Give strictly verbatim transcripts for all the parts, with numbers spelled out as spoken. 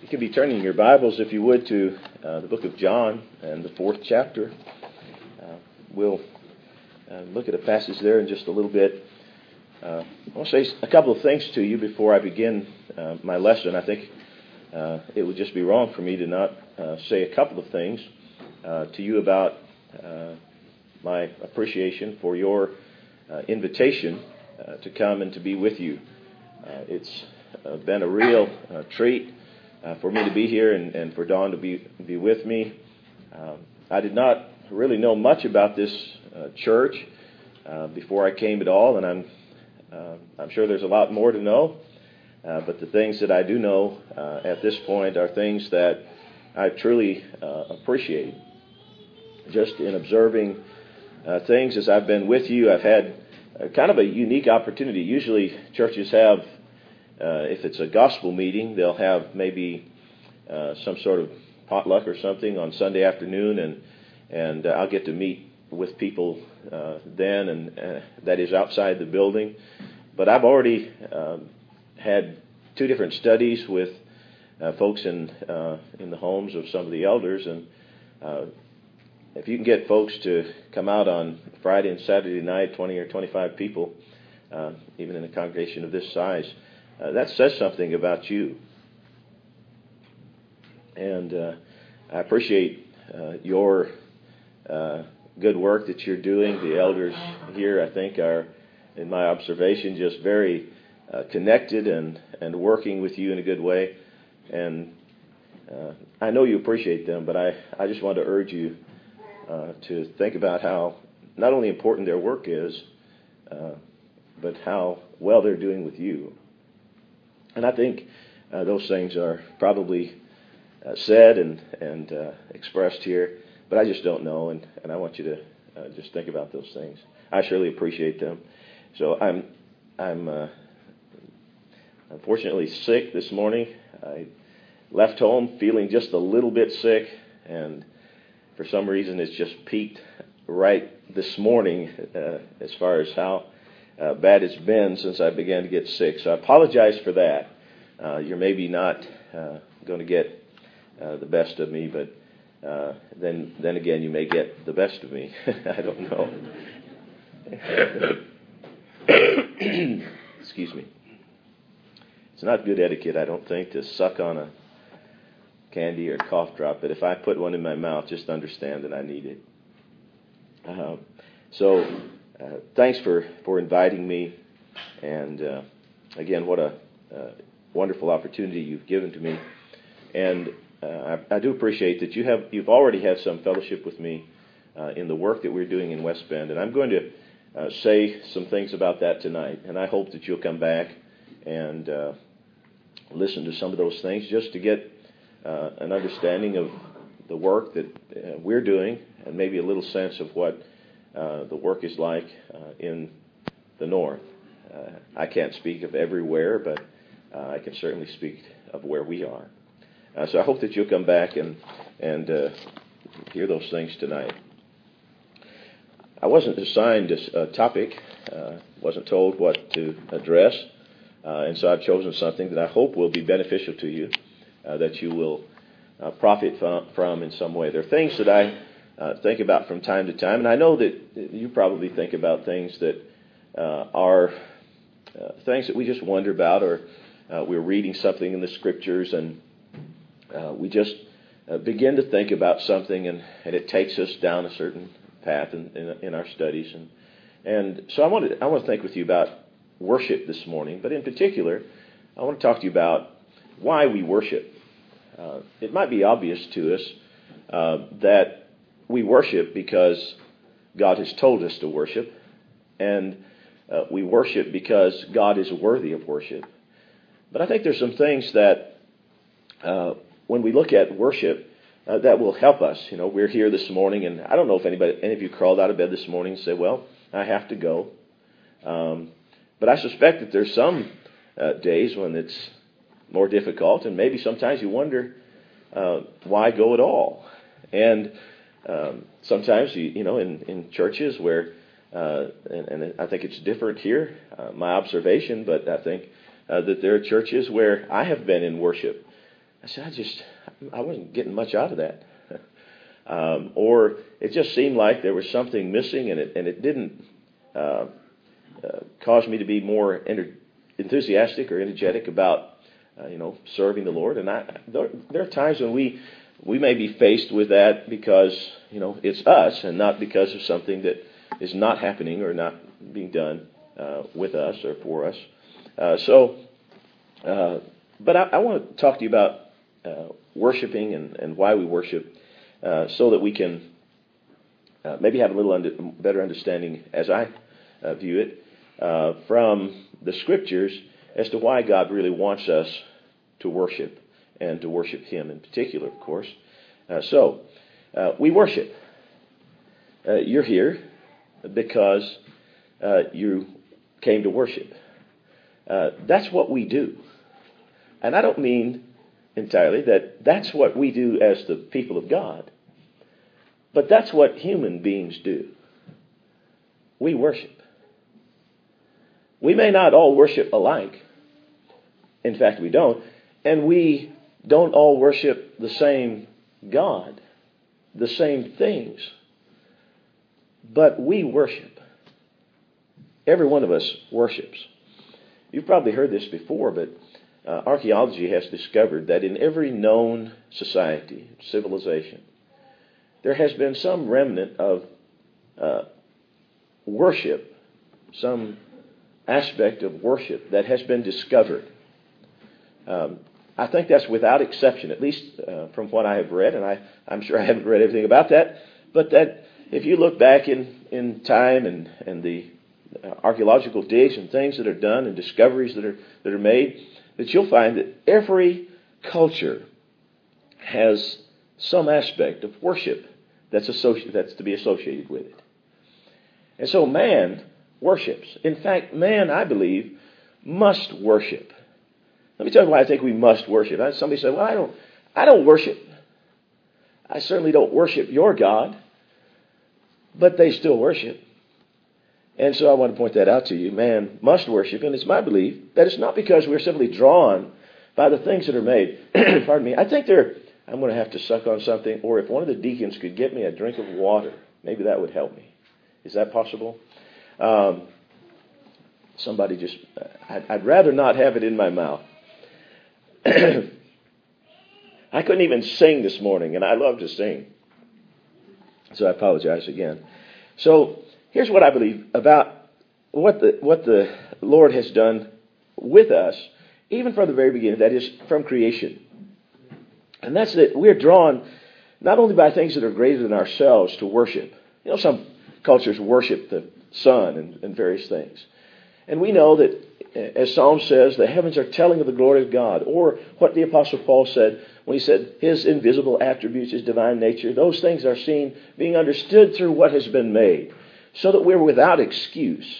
You can be turning your Bibles, if you would, to uh, the book of John and the fourth chapter. Uh, we'll uh, look at a passage there in just a little bit. Uh, I want to say a couple of things to you before I begin uh, my lesson. I think uh, it would just be wrong for me to not uh, say a couple of things uh, to you about uh, my appreciation for your uh, invitation uh, to come and to be with you. Uh, it's uh, been a real uh, treat Uh, for me to be here and, and for Dawn to be be with me. Um, I did not really know much about this uh, church uh, before I came at all, and I'm uh, I'm sure there's a lot more to know. Uh, but the things that I do know uh, at this point are things that I truly uh, appreciate. Just in observing uh, things as I've been with you, I've had uh, kind of a unique opportunity. Usually, churches have. Uh, if it's a gospel meeting, they'll have maybe uh, some sort of potluck or something on Sunday afternoon, and and uh, I'll get to meet with people uh, then, and uh, that is outside the building. But I've already um, had two different studies with uh, folks in uh, in the homes of some of the elders, and uh, if you can get folks to come out on Friday and Saturday night, twenty or twenty-five people, uh, even in a congregation of this size. Uh, that says something about you. And uh, I appreciate uh, your uh, good work that you're doing. The elders here, I think, are, in my observation, just very uh, connected and, and working with you in a good way. And uh, I know you appreciate them, but I, I just want to urge you uh, to think about how not only important their work is, uh, but how well they're doing with you. And I think uh, those things are probably uh, said and and uh, expressed here, but I just don't know, and, and I want you to uh, just think about those things. I surely appreciate them. So I'm I'm uh, unfortunately sick this morning. I left home feeling just a little bit sick, and for some reason it's just peaked right this morning uh, as far as how Uh, bad it's been since I began to get sick. So I apologize for that. Uh, you're maybe not uh, going to get uh, the best of me, but uh, then then again, you may get the best of me. I don't know. Excuse me. It's not good etiquette, I don't think, to suck on a candy or cough drop, but if I put one in my mouth, just understand that I need it. Uh, so... Uh, thanks for, for inviting me, and uh, again, what a uh, wonderful opportunity you've given to me. And uh, I, I do appreciate that you have you've already had some fellowship with me uh, in the work that we're doing in West Bend, and I'm going to uh, say some things about that tonight. And I hope that you'll come back and uh, listen to some of those things, just to get uh, an understanding of the work that uh, we're doing, and maybe a little sense of what Uh, the work is like uh, in the north. Uh, I can't speak of everywhere, but uh, I can certainly speak of where we are. Uh, so I hope that you'll come back and and uh, hear those things tonight. I wasn't assigned a topic, uh, wasn't told what to address, uh, and so I've chosen something that I hope will be beneficial to you, uh, that you will uh, profit from, from in some way. There are things that I Uh, think about from time to time, and I know that you probably think about things that uh, are uh, things that we just wonder about, or uh, we're reading something in the Scriptures, and uh, we just uh, begin to think about something, and, and it takes us down a certain path in, in, in our studies, and and so I want to I want to think with you about worship this morning, but in particular, I want to talk to you about why we worship. Uh, it might be obvious to us uh, that we worship because God has told us to worship, and uh, we worship because God is worthy of worship. But I think there's some things that uh, when we look at worship uh, that will help us. You know, we're here this morning, and I don't know if anybody, any of you crawled out of bed this morning and said, well, I have to go. Um, but I suspect that there's some uh, days when it's more difficult, and maybe sometimes you wonder uh, why go at all. And Um, sometimes, you, you know, in, in churches where, uh, and, and I think it's different here, uh, my observation, but I think uh, that there are churches where I have been in worship I said, I just, I wasn't getting much out of that. um, or it just seemed like there was something missing, and it and it didn't uh, uh, cause me to be more enter- enthusiastic or energetic about, uh, you know, serving the Lord. And I, there, there are times when we we may be faced with that because, you know, it's us and not because of something that is not happening or not being done uh, with us or for us. Uh, so, uh, but I, I want to talk to you about uh, worshiping and, and why we worship, uh, so that we can uh, maybe have a little under, better understanding, as I uh, view it, uh, from the Scriptures as to why God really wants us to worship and to worship Him in particular, of course. Uh, so, uh, we worship. Uh, you're here because uh, you came to worship. Uh, that's what we do. And I don't mean entirely that that's what we do as the people of God, but that's what human beings do. We worship. We may not all worship alike. In fact, we don't. And we don't all worship the same God, the same things. But we worship. Every one of us worships. You've probably heard this before, but uh, archaeology has discovered that in every known society, civilization, there has been some remnant of uh, worship, some aspect of worship that has been discovered. Um, I think that's without exception, at least uh, from what I have read, and I, I'm sure I haven't read everything about that, but that if you look back in, in time and, and the archaeological digs and things that are done and discoveries that are that are made, that you'll find that every culture has some aspect of worship that's associ- that's to be associated with it. And so man worships. In fact, man, I believe, must worship. Let me tell you why I think we must worship. Somebody said, well, I don't, I don't worship. I certainly don't worship your God. But they still worship. And so I want to point that out to you. Man must worship. And it's my belief that it's not because we're simply drawn by the things that are made. Pardon me. I think they're, I'm going to have to suck on something. Or if one of the deacons could get me a drink of water, maybe that would help me. Is that possible? Um, somebody just, I'd, I'd rather not have it in my mouth. I couldn't even sing this morning, and I love to sing. So I apologize again. So here's what I believe about what the what the Lord has done with us, even from the very beginning, that is, from creation. And that's that we're drawn not only by things that are greater than ourselves to worship. You know, some cultures worship the sun and, and various things. And we know that, as Psalm says, the heavens are telling of the glory of God. Or what the Apostle Paul said when he said his invisible attributes, his divine nature, those things are seen, being understood through what has been made, so that we're without excuse.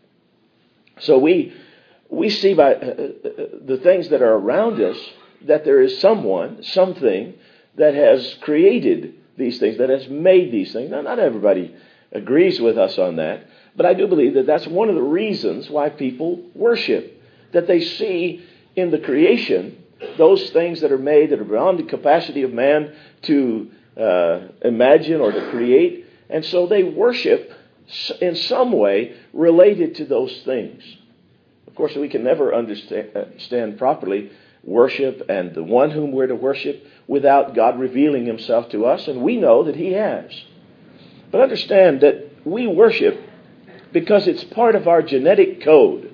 So we we see by uh, the things that are around us that there is someone, something that has created these things, that has made these things. Now, not everybody agrees with us on that, but I do believe that that's one of the reasons why people worship, that they see in the creation those things that are made that are beyond the capacity of man to uh, imagine or to create, and so they worship in some way related to those things. Of course, we can never understand, understand properly worship and the one whom we're to worship without God revealing Himself to us, and we know that He has. But understand that we worship because it's part of our genetic code.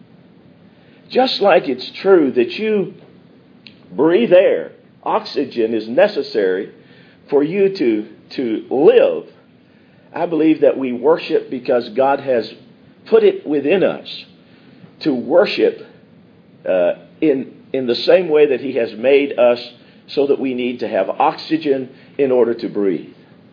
Just like it's true that you breathe air, oxygen is necessary for you to, to live, I believe that we worship because God has put it within us to worship uh, in, in the same way that He has made us, so that we need to have oxygen in order to breathe.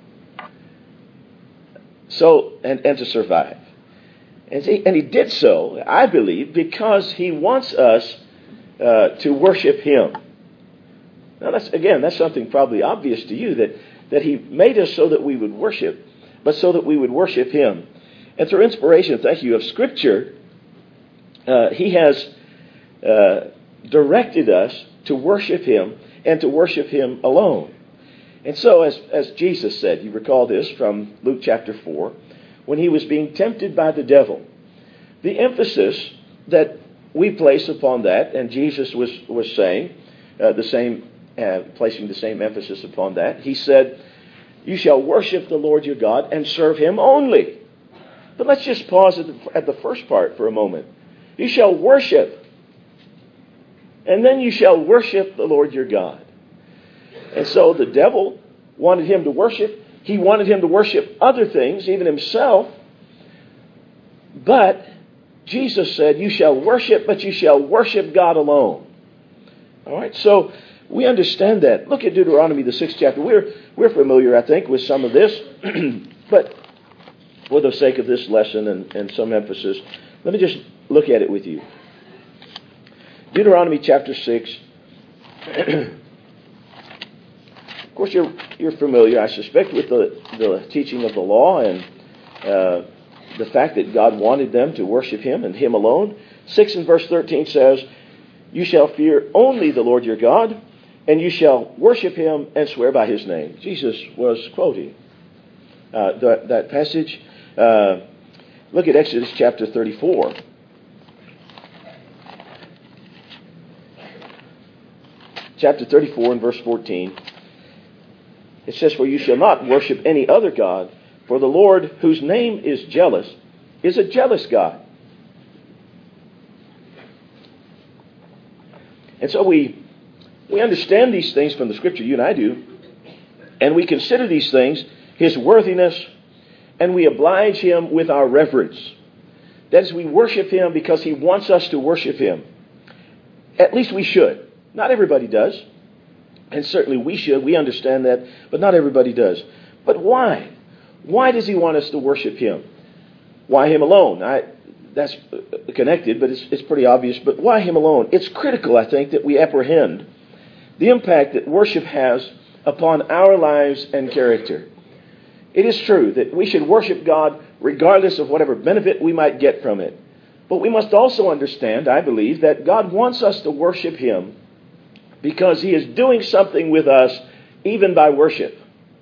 So, and, and to survive. And he, and he did so, I believe, because He wants us uh, to worship Him. Now, that's, again, that's something probably obvious to you, that, that He made us so that we would worship, but so that we would worship Him. And through inspiration, thank you, of Scripture, uh, He has uh, directed us to worship Him and to worship him alone. And so, as, as Jesus said, you recall this from Luke chapter four, when he was being tempted by the devil, the emphasis that we place upon that, and Jesus was, was saying, uh, the same, uh, placing the same emphasis upon that, he said, you shall worship the Lord your God and serve him only. But let's just pause at the, at the first part for a moment. You shall worship, and then you shall worship the Lord your God. And so the devil wanted him to worship. He wanted him to worship other things, even himself. But Jesus said, you shall worship, but you shall worship God alone. All right, so we understand that. Look at Deuteronomy, the sixth chapter. We're, we're familiar, I think, with some of this. But for the sake of this lesson and, and some emphasis, let me just look at it with you. Deuteronomy chapter six. Of course, you're, you're familiar, I suspect, with the, the teaching of the law and uh, the fact that God wanted them to worship him and him alone. six and verse thirteen says, you shall fear only the Lord your God, and you shall worship him and swear by his name. Jesus was quoting uh, the, that passage. Uh, look at Exodus chapter thirty-four. Chapter thirty-four and verse fourteen. It says, for you shall not worship any other God, for the Lord, whose name is jealous, is a jealous God. And so we we understand these things from the Scripture, you and I do, and we consider these things, his worthiness, and we oblige him with our reverence. That is, we worship him because he wants us to worship him. At least we should. Not everybody does. And certainly we should. We understand that. But not everybody does. But why? Why does he want us to worship him? Why him alone? I, that's connected, but it's, it's pretty obvious. But why him alone? It's critical, I think, that we apprehend the impact that worship has upon our lives and character. It is true that we should worship God regardless of whatever benefit we might get from it. But we must also understand, I believe, that God wants us to worship him because he is doing something with us even by worship.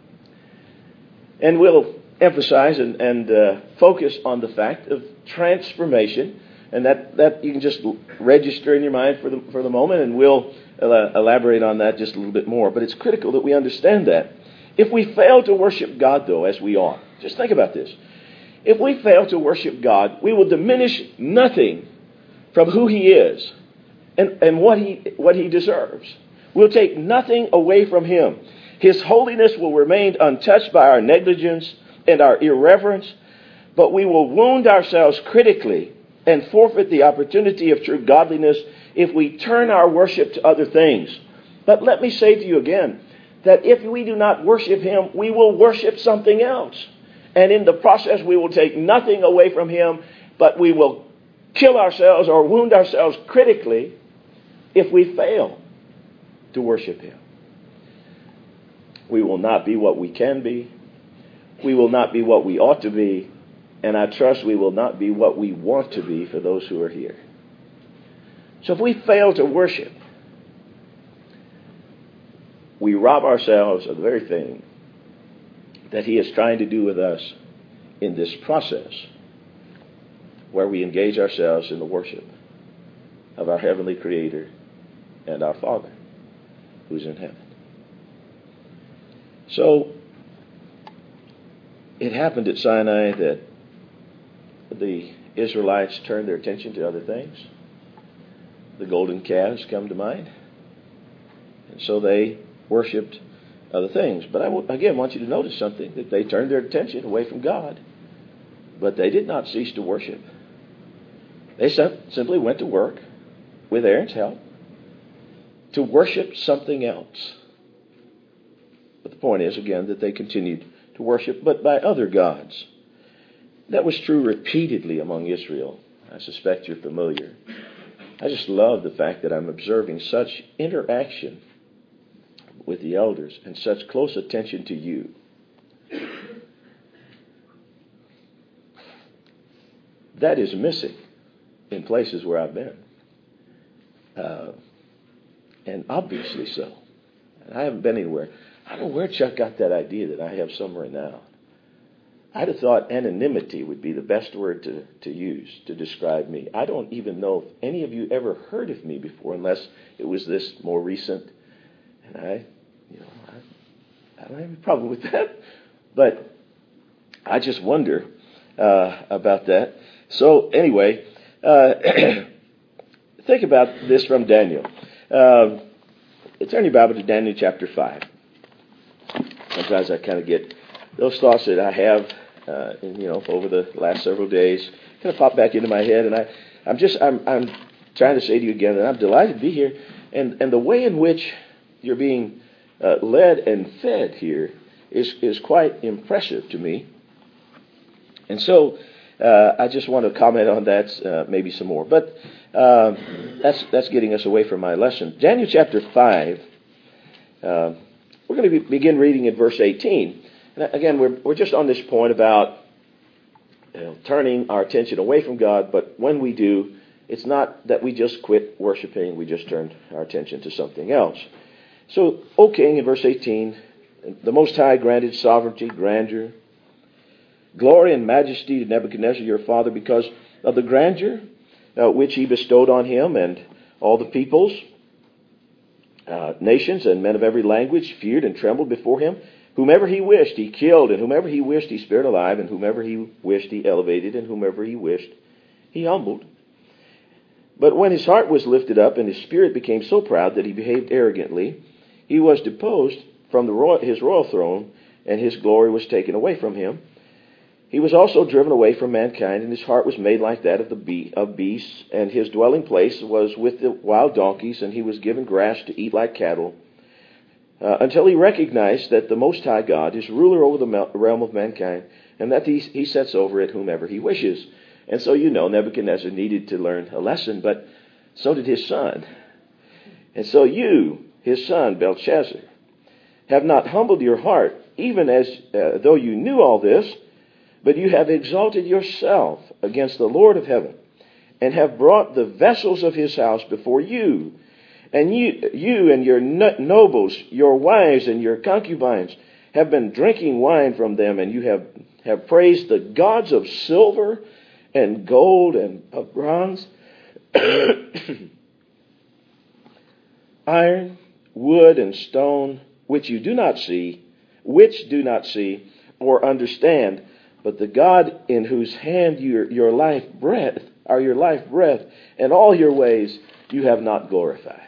And we'll emphasize and, and uh, focus on the fact of transformation. And that, that you can just register in your mind for the, for the moment, and we'll uh, elaborate on that just a little bit more. But it's critical that we understand that. If we fail to worship God, though, as we are, just think about this. If we fail to worship God, we will diminish nothing from who he is and, and what he what he deserves. We'll take nothing away from him. His holiness will remain untouched by our negligence and our irreverence, but we will wound ourselves critically and forfeit the opportunity of true godliness if we turn our worship to other things. But let me say to you again, that if we do not worship him, we will worship something else. And in the process, we will take nothing away from him, but we will kill ourselves or wound ourselves critically if we fail to worship him. We will not be what we can be. We will not be what we ought to be. And I trust we will not be what we want to be for those who are here. So if we fail to worship, we rob ourselves of the very thing that he is trying to do with us in this process where we engage ourselves in the worship of our heavenly Creator and our Father who's in heaven. So it happened at Sinai that the Israelites turned their attention to other things. The golden calves come to mind. And so they worshipped other things. But I again want you to notice something, that they turned their attention away from God. But they did not cease to worship. They simply went to work with Aaron's help to worship something else. But the point is, again, that they continued to worship, but by other gods. That was true repeatedly among Israel. I suspect you're familiar. I just love the fact that I'm observing such interaction with the elders and such close attention to you. That is missing in places where I've been. Uh, and obviously so. I haven't been anywhere. I don't know where Chuck got that idea that I have some renown. I'd have thought anonymity would be the best word to, to use to describe me. I don't even know if any of you ever heard of me before, unless it was this more recent. And I, you know, I, I don't have a problem with that. But I just wonder uh, about that. So anyway, uh, think about this from Daniel. Uh, turn your Bible to Daniel chapter five. Sometimes I kind of get those thoughts that I have, uh, you know, over the last several days, kind of pop back into my head, and I, I'm just, I'm, I'm trying to say to you again that I'm delighted to be here, and and the way in which you're being uh, led and fed here is is quite impressive to me, and so uh, I just want to comment on that uh, maybe some more, but uh, that's that's getting us away from my lesson. Daniel chapter five. Uh, We're going to be, begin reading at verse eighteen. And again, we're we're just on this point about you know, turning our attention away from God. But when we do, it's not that we just quit worshiping. We just turn our attention to something else. So, O King, in verse eighteen, the Most High granted sovereignty, grandeur, glory, and majesty to Nebuchadnezzar your father because of the grandeur uh, which he bestowed on him, and all the peoples, Uh, nations and men of every language feared and trembled before him. Whomever he wished, he killed, and whomever he wished, he spared alive, and whomever he wished, he elevated, and whomever he wished, he humbled. But when his heart was lifted up and his spirit became so proud that he behaved arrogantly, he was deposed from the royal, his royal throne, and his glory was taken away from him. He was also driven away from mankind, and his heart was made like that of the be- of beasts, and his dwelling place was with the wild donkeys, and he was given grass to eat like cattle, uh, until he recognized that the Most High God is ruler over the realm of mankind, and that he, he sets over it whomever he wishes. And so you know Nebuchadnezzar needed to learn a lesson, but so did his son. And so you, his son, Belshazzar, have not humbled your heart, even as uh, though you knew all this, but you have exalted yourself against the Lord of heaven, and have brought the vessels of his house before you. And you, you and your nobles, your wives and your concubines, have been drinking wine from them, and you have, have praised the gods of silver and gold and of bronze, iron, wood, and stone, which you do not see, which do not see or understand, but the God in whose hand your, your life breath are your life breath, and all your ways you have not glorified.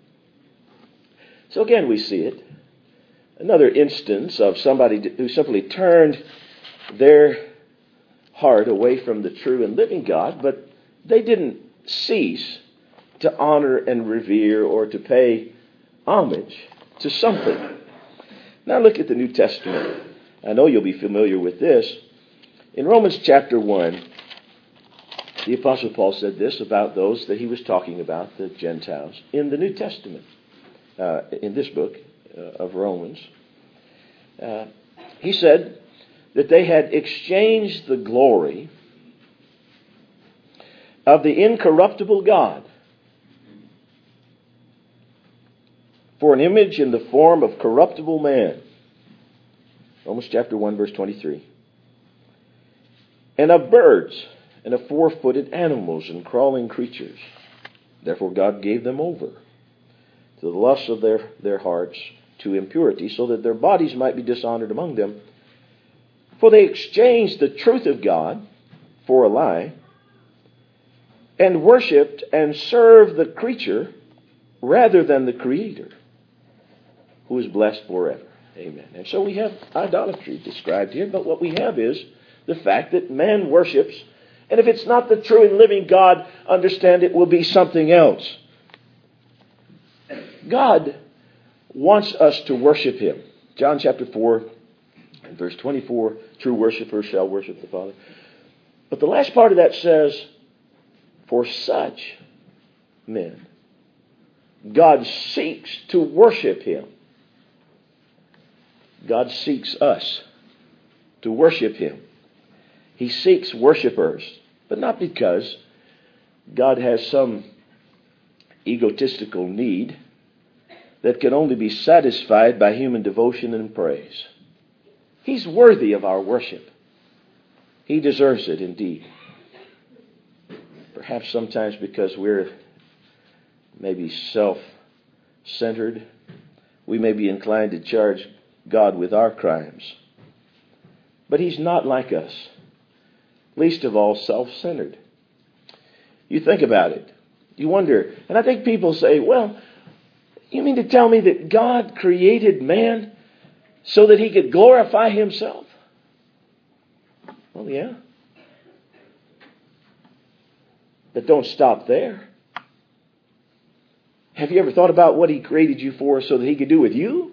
So again, we see it. Another instance of somebody who simply turned their heart away from the true and living God, but they didn't cease to honor and revere or to pay homage to something. Now look at the New Testament. I know you'll be familiar with this. In Romans chapter one, the Apostle Paul said this about those that he was talking about, the Gentiles, in the New Testament, uh, in this book uh, of Romans. Uh, he said that they had exchanged the glory of the incorruptible God for an image in the form of corruptible man. Romans chapter one, verse twenty-three. And of birds, and of four-footed animals, and crawling creatures. Therefore God gave them over to the lusts of their, their hearts, to impurity, so that their bodies might be dishonored among them. For they exchanged the truth of God for a lie, and worshipped and served the creature rather than the Creator, who is blessed forever. Amen. And so we have idolatry described here, but what we have is the fact that man worships, and if it's not the true and living God, understand it will be something else. God wants us to worship Him. John chapter four and verse twenty-four, true worshipers shall worship the Father. But the last part of that says, for such men, God seeks to worship Him. God seeks us to worship Him. He seeks worshipers, but not because God has some egotistical need, that can only be satisfied by human devotion and praise. He's worthy of our worship. He deserves it indeed. Perhaps sometimes because we're maybe self-centered, we may be inclined to charge God with our crimes. But He's not like us, least of all self-centered. You think about it. You wonder, and I think people say, well, you mean to tell me that God created man so that He could glorify Himself? Well, yeah. But don't stop there. Have you ever thought about what He created you for so that He could do with you?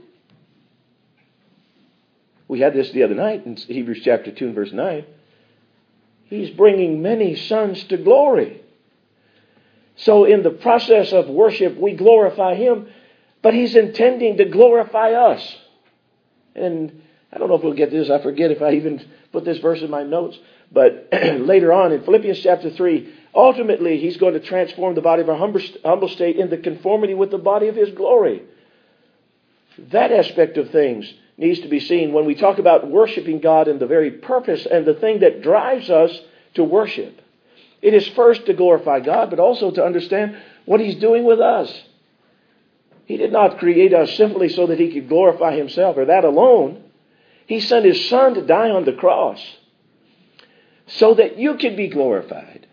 We had this the other night in Hebrews chapter two and verse nine. He's bringing many sons to glory. So in the process of worship, we glorify Him, but He's intending to glorify us. And I don't know if we'll get this. I forget if I even put this verse in my notes. But later on in Philippians chapter three, ultimately He's going to transform the body of our humble, humble state into conformity with the body of His glory. That aspect of things needs to be seen when we talk about worshiping God and the very purpose and the thing that drives us to worship. It is first to glorify God, but also to understand what He's doing with us. He did not create us simply so that He could glorify Himself, or that alone. He sent His Son to die on the cross so that you could be glorified.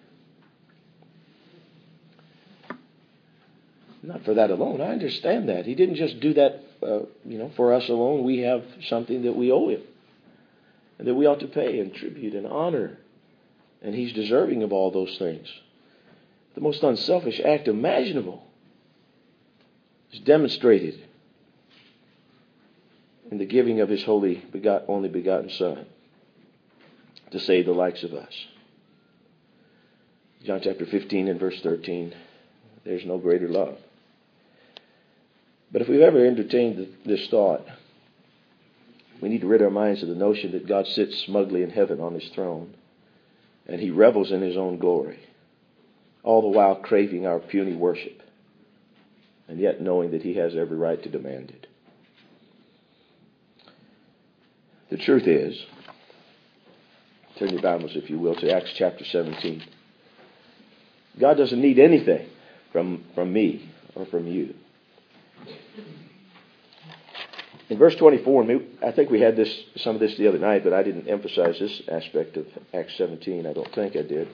Not for that alone. I understand that. He didn't just do that uh, you know, for us alone. We have something that we owe Him and that we ought to pay and tribute and honor. And He's deserving of all those things. The most unselfish act imaginable is demonstrated in the giving of His holy, begot, only begotten Son to save the likes of us. John chapter fifteen and verse thirteen, there's no greater love. But if we've ever entertained this thought, we need to rid our minds of the notion that God sits smugly in heaven on His throne and He revels in His own glory, all the while craving our puny worship, and yet knowing that He has every right to demand it. The truth is, turn your Bibles, if you will, to Acts chapter seventeen. God doesn't need anything from, from me or from you. In verse twenty-four, I think we had this some of this the other night, but I didn't emphasize this aspect of Acts seventeen. I don't think I did.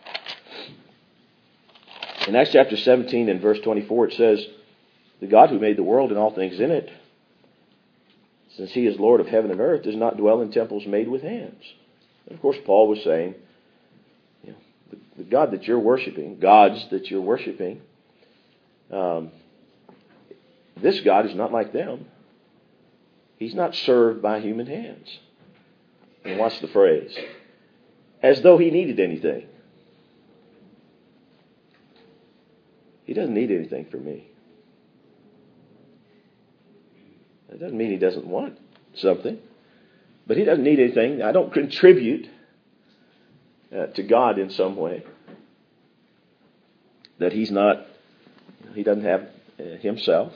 In Acts chapter seventeen and verse twenty-four, it says, the God who made the world and all things in it, since He is Lord of heaven and earth, does not dwell in temples made with hands. And of course, Paul was saying, you know, the, the God that you're worshiping, gods that you're worshiping, um, this God is not like them. He's not served by human hands. And watch the phrase. As though He needed anything. He doesn't need anything from me. That doesn't mean He doesn't want something. But He doesn't need anything. I don't contribute uh, to God in some way. That He's not, He doesn't have uh, Himself.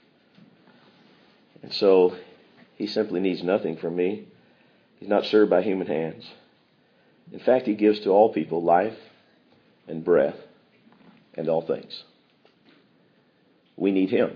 And so He simply needs nothing from me. He's not served by human hands. In fact, He gives to all people life and breath and all things. We need Him.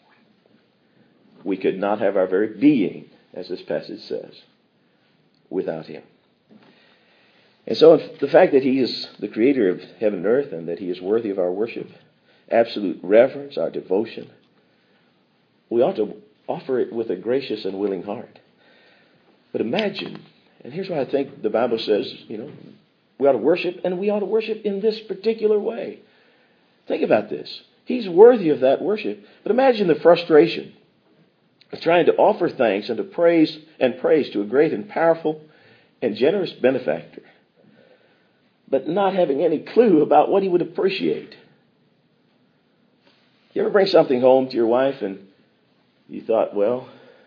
We could not have our very being, as this passage says, without Him. And so the fact that He is the creator of heaven and earth and that He is worthy of our worship, absolute reverence, our devotion, we ought to offer it with a gracious and willing heart. But imagine, and here's why I think the Bible says, you know, we ought to worship, and we ought to worship in this particular way. Think about this. He's worthy of that worship. But imagine the frustration of trying to offer thanks and to praise and praise to a great and powerful and generous benefactor, but not having any clue about what He would appreciate. You ever bring something home to your wife and you thought, well,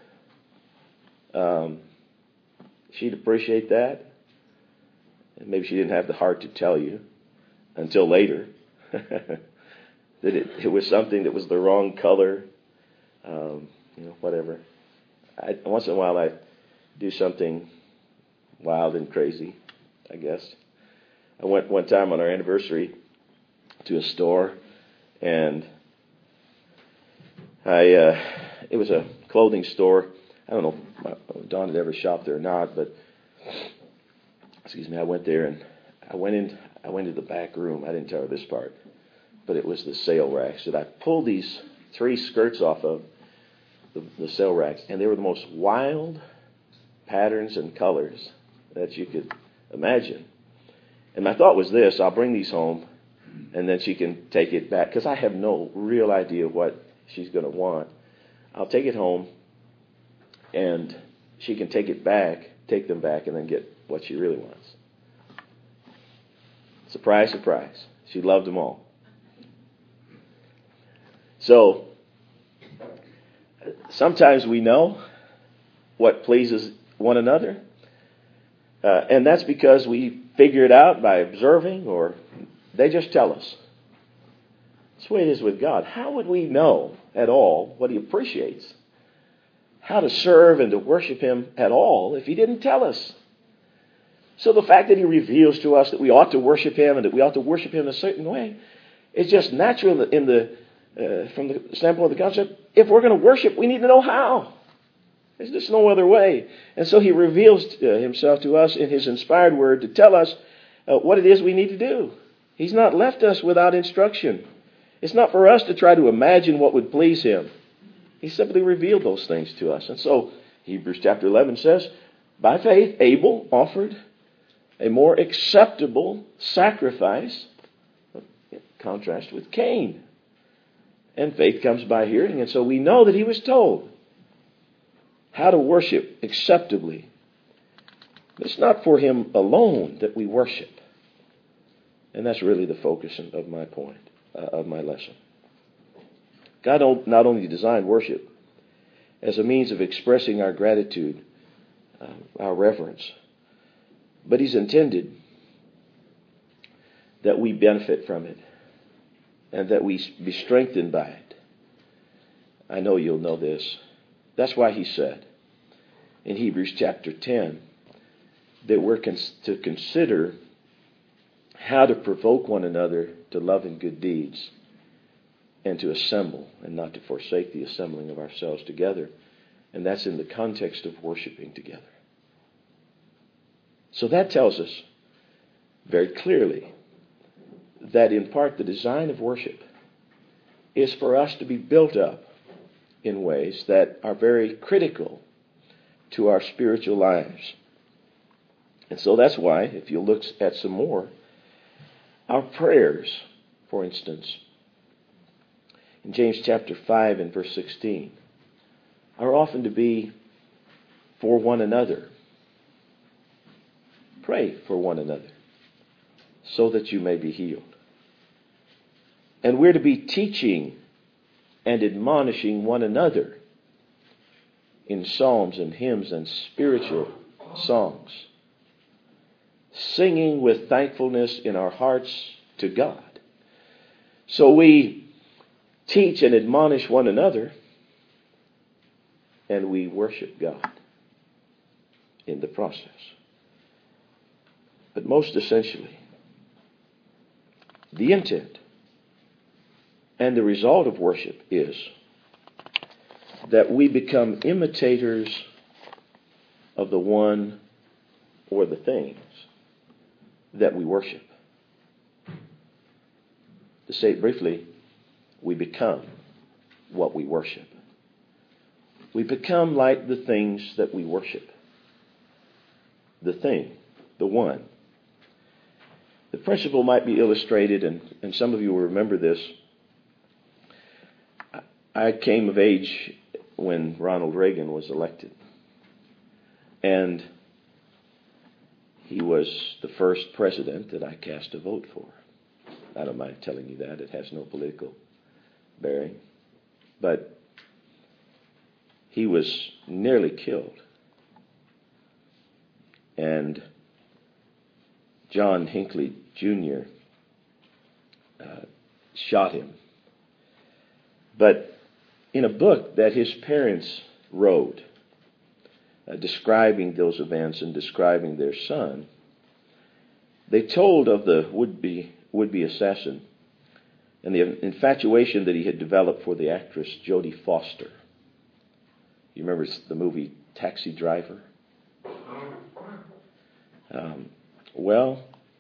um, she'd appreciate that? And maybe she didn't have the heart to tell you until later that it, it was something that was the wrong color, um, you know, whatever. I, once in a while I do something wild and crazy, I guess. I went one time on our anniversary to a store, and I uh, it was a clothing store. I don't know if Don had ever shopped there or not, but excuse me, I went there and I went in. I went into the back room. I didn't tell her this part, but it was the sale racks that I pulled these three skirts off of the, the sale racks, and they were the most wild patterns and colors that you could imagine. And my thought was this: I'll bring these home, and then she can take it back, because I have no real idea what she's going to want. I'll take it home, and she can take it back, take them back, and then get what she really wants. Surprise, surprise. She loved them all. So, sometimes we know what pleases one another, uh, and that's because we figure it out by observing, or they just tell us. That's the way it is with God. How would we know at all what He appreciates? How to serve and to worship Him at all if He didn't tell us? So the fact that He reveals to us that we ought to worship Him and that we ought to worship Him in a certain way is just natural in the uh, from the standpoint of the concept. If we're going to worship, we need to know how. There's just no other way. And so He reveals uh, Himself to us in His inspired word to tell us uh, what it is we need to do. He's not left us without instruction. It's not for us to try to imagine what would please Him. He simply revealed those things to us. And so Hebrews chapter eleven says, by faith Abel offered a more acceptable sacrifice, in contrast with Cain. And faith comes by hearing, and so we know that he was told how to worship acceptably. But it's not for him alone that we worship. And that's really the focus of my point, uh, of my lesson. God not only designed worship as a means of expressing our gratitude, uh, our reverence, but He's intended that we benefit from it and that we be strengthened by it. I know you'll know this. That's why He said in Hebrews chapter ten that we're cons- to consider how to provoke one another to love and good deeds, and to assemble and not to forsake the assembling of ourselves together. And that's in the context of worshiping together. So that tells us very clearly that in part the design of worship is for us to be built up in ways that are very critical to our spiritual lives. And so that's why, if you look at some more, our prayers, for instance, in James chapter five and verse sixteen, are often to be for one another. Pray for one another so that you may be healed. And we're to be teaching and admonishing one another in psalms and hymns and spiritual songs, singing with thankfulness in our hearts to God. So we teach and admonish one another, and we worship God in the process. But most essentially, the intent and the result of worship is that we become imitators of the one or the things that we worship. To say it briefly, we become what we worship. We become like the things that we worship. The thing, the one. The principle might be illustrated, and, and some of you will remember this. I came of age when Ronald Reagan was elected. And he was the first president that I cast a vote for. I don't mind telling you that. It has no political bearing. But he was nearly killed. And John Hinckley Junior uh, shot him. But in a book that his parents wrote, uh, describing those events and describing their son, they told of the would-be would-be assassin and the infatuation that he had developed for the actress Jodie Foster. You remember the movie Taxi Driver? Um, well,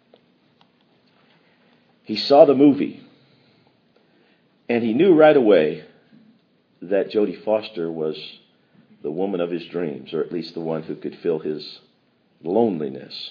he saw the movie, and he knew right away that Jodie Foster was the woman of his dreams, or at least the one who could fill his loneliness.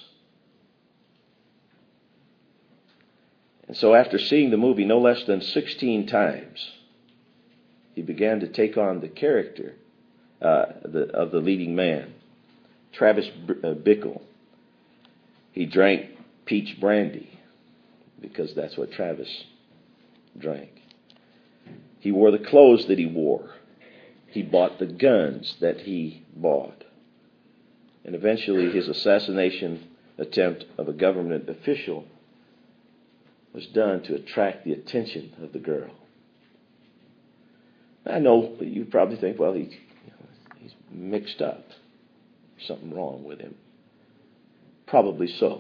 And so after seeing the movie no less than sixteen times, he began to take on the character uh, the, of the leading man, Travis Bickle. He drank peach brandy because that's what Travis drank. He wore the clothes that he wore. He bought the guns that he bought. And eventually his assassination attempt of a government official was done to attract the attention of the girl. I know you probably think, well, he, you know, he's mixed up. There's something wrong with him. Probably so.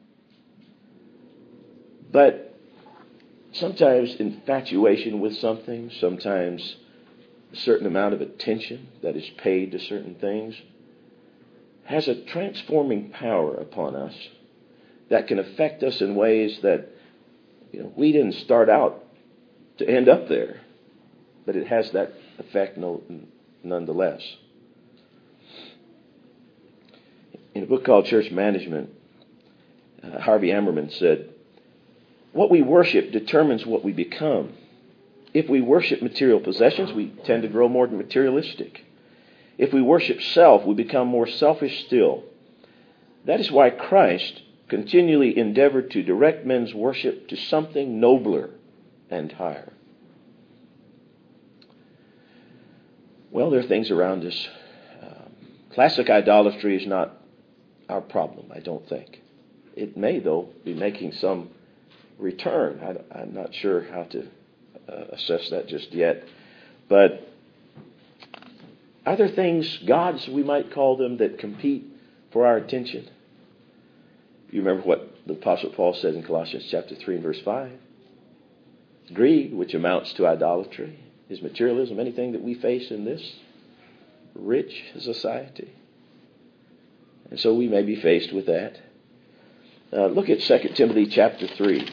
But sometimes infatuation with something, sometimes a certain amount of attention that is paid to certain things, has a transforming power upon us that can affect us in ways that, you know, we didn't start out to end up there, but it has that effect no, nonetheless. In a book called Church Management, uh, Harvey Ammerman said, "What we worship determines what we become. If we worship material possessions, we tend to grow more materialistic. If we worship self, we become more selfish still. That is why Christ continually endeavored to direct men's worship to something nobler and higher." Well, there are things around us. Um, classic idolatry is not our problem, I don't think. It may, though, be making some return. I, I'm not sure how to uh, assess that just yet. But are there things, gods we might call them, that compete for our attention? You remember what the Apostle Paul said in Colossians chapter three and verse five? Greed, which amounts to idolatry, is materialism, anything that we face in this rich society. And so we may be faced with that. Uh, look at Second Timothy chapter three.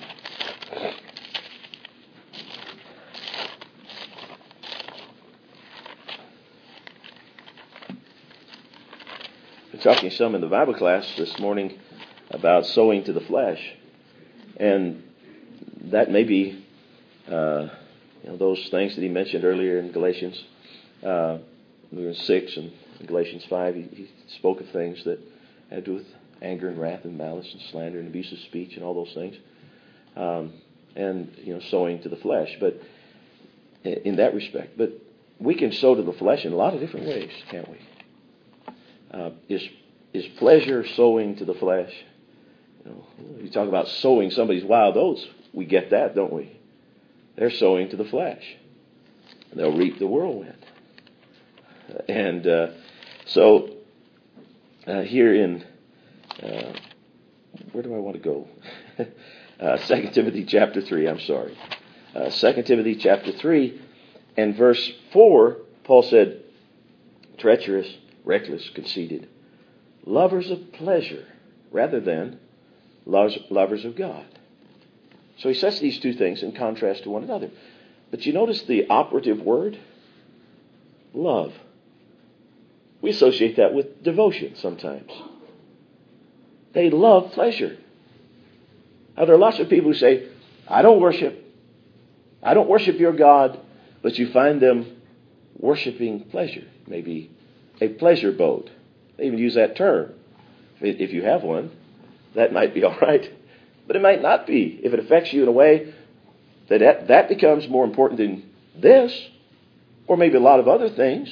We're talking some in the Bible class this morning about sowing to the flesh. And that may be uh, you know, those things that he mentioned earlier in Galatians. Uh, we were in six, and in Galatians five, he, he spoke of things that had to do with anger and wrath and malice and slander and abusive speech and all those things. Um, and, you know, sowing to the flesh. But in that respect. But we can sow to the flesh in a lot of different ways, can't we? Uh, is is pleasure sowing to the flesh? You know, you talk about sowing somebody's wild oats. We get that, don't we? They're sowing to the flesh. They'll reap the whirlwind. And uh, so uh, here in uh, where do I want to go? uh, Second Timothy chapter three. I'm sorry. Uh, Second Timothy chapter three and verse four. Paul said, "Treacherous, reckless, conceited, lovers of pleasure rather than lovers of God." So he sets these two things in contrast to one another. But you notice the operative word? Love. We associate that with devotion sometimes. They love pleasure. Now, there are lots of people who say, I don't worship. I don't worship your God. But you find them worshiping pleasure. Maybe a pleasure boat. They even use that term. If you have one, that might be all right. But it might not be if it affects you in a way that that, that becomes more important than this, or maybe a lot of other things.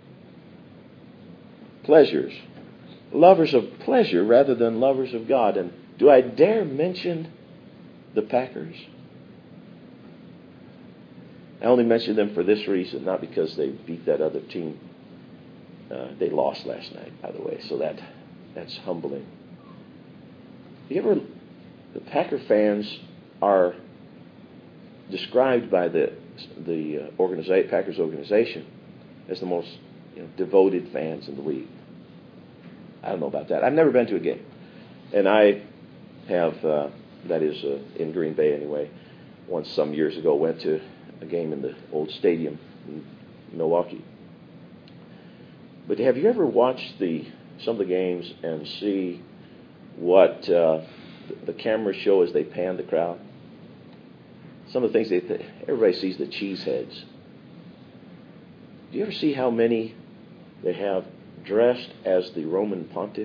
Pleasures. Lovers of pleasure rather than lovers of God. And do I dare mention the Packers? I only mention them for this reason, not because they beat that other team. Uh, they lost last night, by the way, so that that's humbling. You ever, the Packer fans are described by the the uh, organiza- Packers organization as the most you know, devoted fans in the league. I don't know about that. I've never been to a game, and I have. Uh, that is uh, in Green Bay anyway. Once some years ago, went to a game in the old stadium in Milwaukee. But have you ever watched the some of the games and see what uh, the cameras show as they pan the crowd? Some of the things they th- everybody sees the cheese heads. Do you ever see how many they have dressed as the Roman pontiff?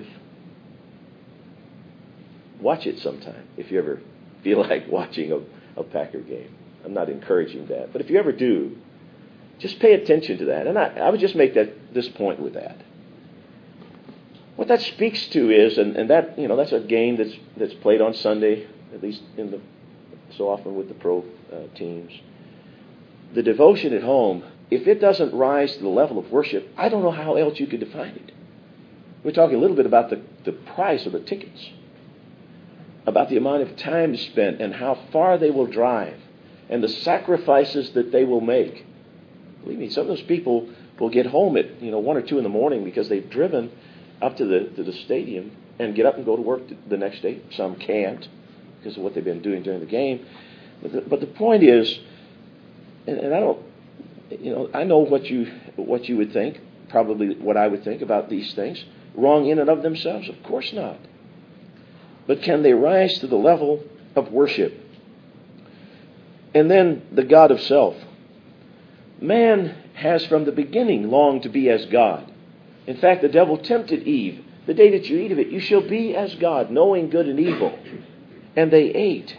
Watch it sometime if you ever feel like watching a, a Packer game. I'm not encouraging that, but if you ever do, just pay attention to that. And I, I would just make that this point with that. What that speaks to is, and, and that you know, that's a game that's that's played on Sunday, at least in the so often with the pro uh, teams. The devotion at home, if it doesn't rise to the level of worship, I don't know how else you could define it. We're talking a little bit about the, the price of the tickets, about the amount of time spent and how far they will drive, and the sacrifices that they will make. Believe me, some of those people will get home at you know one or two in the morning because they've driven up to the to the stadium and get up and go to work the next day. Some can't because of what they've been doing during the game. But the, but the point is, and, and I don't, you know, I know what you what you would think, probably what I would think about these things. Wrong in and of themselves? Of course not. But can they rise to the level of worship? And then the God of self. Man has from the beginning longed to be as God. In fact, the devil tempted Eve. The day that you eat of it, you shall be as God, knowing good and evil. And they ate.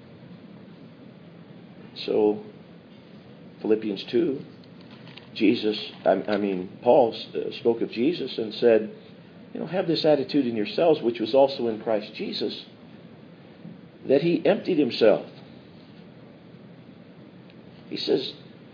So, Philippians two, Jesus, I, I mean, Paul uh, spoke of Jesus and said, you know, have this attitude in yourselves, which was also in Christ Jesus, that he emptied himself. He says,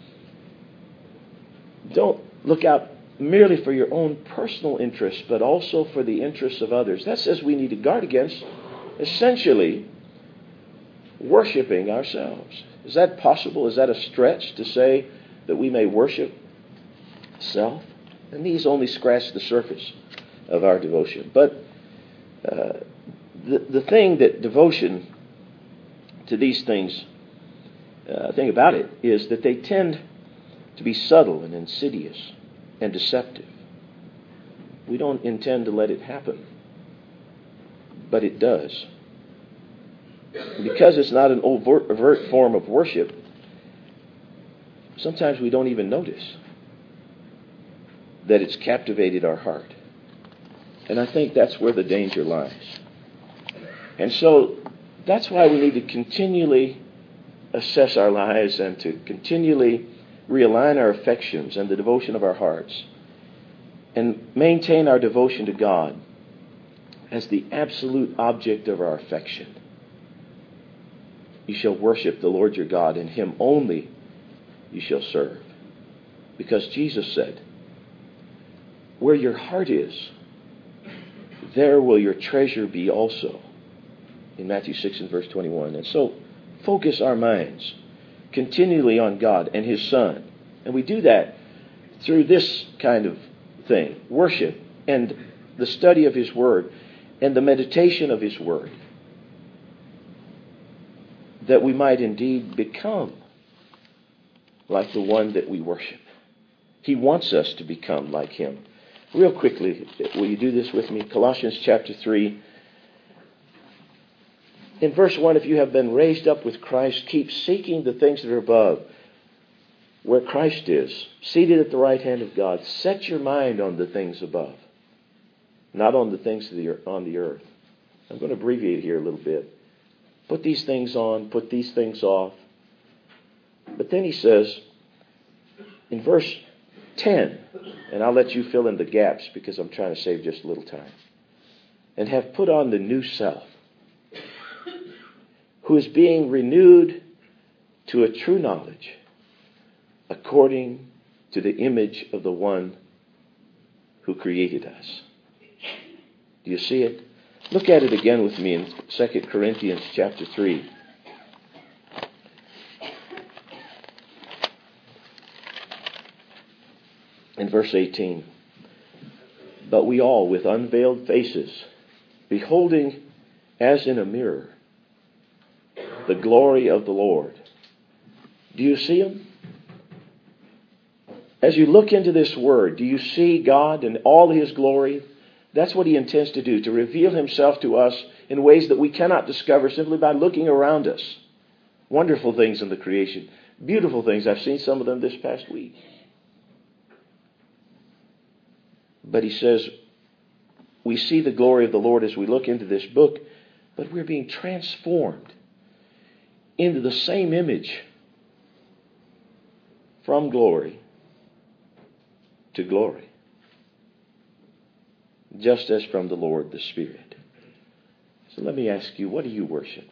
don't look out merely for your own personal interests, but also for the interests of others. That says we need to guard against, essentially, worshiping ourselves. Is that possible? Is that a stretch to say that we may worship self? And these only scratch the surface of our devotion. But uh, the, the thing that devotion to these things, uh, thing about it, is that they tend to be subtle and insidious and deceptive. We don't intend to let it happen, but it does. Because it's not an overt, overt form of worship, sometimes we don't even notice that it's captivated our heart. And I think that's where the danger lies. And so that's why we need to continually assess our lives and to continually realign our affections and the devotion of our hearts and maintain our devotion to God as the absolute object of our affection. You shall worship the Lord your God, and him only you shall serve. Because Jesus said, where your heart is, there will your treasure be also. In Matthew six and verse twenty-one. And so focus our minds continually on God and his Son. And we do that through this kind of thing. Worship and the study of his word and the meditation of his word. That we might indeed become like the one that we worship. He wants us to become like him. Real quickly, will you do this with me? Colossians chapter three. In verse one, if you have been raised up with Christ, keep seeking the things that are above, where Christ is, seated at the right hand of God. Set your mind on the things above, not on the things of the, on the earth. I'm going to abbreviate here a little bit. Put these things on, put these things off. But then he says, in verse ten, and I'll let you fill in the gaps because I'm trying to save just a little time. And have put on the new self, who is being renewed to a true knowledge according to the image of the one who created us. Do you see it? Look at it again with me in Second Corinthians chapter three. In verse eighteen. But we all, with unveiled faces, beholding as in a mirror the glory of the Lord. Do you see Him? As you look into this Word, do you see God in all His glory? That's what He intends to do, to reveal Himself to us in ways that we cannot discover simply by looking around us. Wonderful things in the creation. Beautiful things. I've seen some of them this past week. But He says, we see the glory of the Lord as we look into this book, but we're being transformed into the same image from glory to glory, just as from the Lord the Spirit. So let me ask you, what do you worship?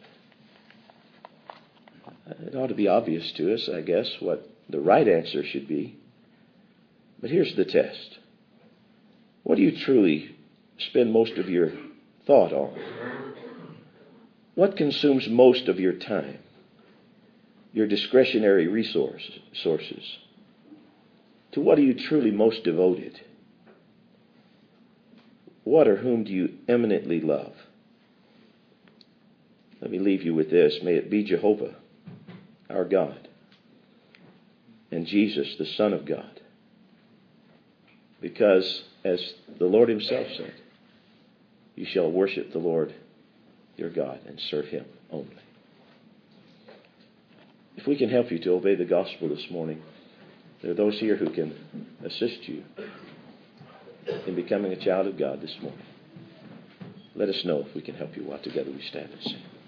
It ought to be obvious to us, I guess, what the right answer should be. But here's the test. What do you truly spend most of your thought on? What consumes most of your time? Your discretionary resources, sources? To what are you truly most devoted? What or whom do you eminently love? Let me leave you with this. May it be Jehovah, our God, and Jesus, the Son of God. Because, as the Lord Himself said, you shall worship the Lord your God and serve Him only. If we can help you to obey the gospel this morning, there are those here who can assist you in becoming a child of God this morning. Let us know if we can help you while together we stand and sing.